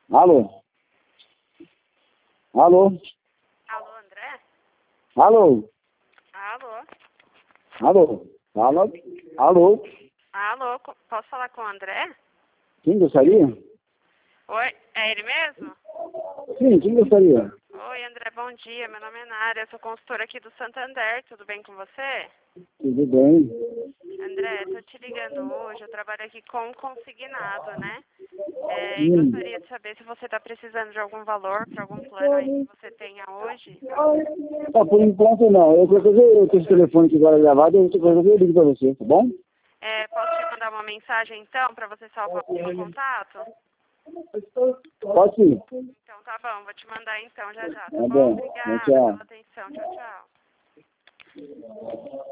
Alô? Alô? Alô, André? Alô? Alô? Alô? Fala? Alô? Alô, posso falar com o André? Quem gostaria? Oi, é ele mesmo? Sim, quem gostaria? Oi, André, bom dia. Meu nome é Nária, eu sou consultora aqui do Santander. Tudo bem com você? Tudo bem? André, tô te ligando hoje. Eu trabalho aqui com consignado, né? E Hum. gostaria de saber se você está precisando de algum valor para algum plano aí que você tenha hoje. Por enquanto não. Eu tenho esse telefone aqui agora gravado, eu ligo pra você, tá bom? Posso te mandar uma mensagem então para você salvar o meu contato? Pode sim. Então tá bom, vou te mandar então já já, tá Tá bom? bom. Obrigada Tchau. pela atenção. Tchau, tchau.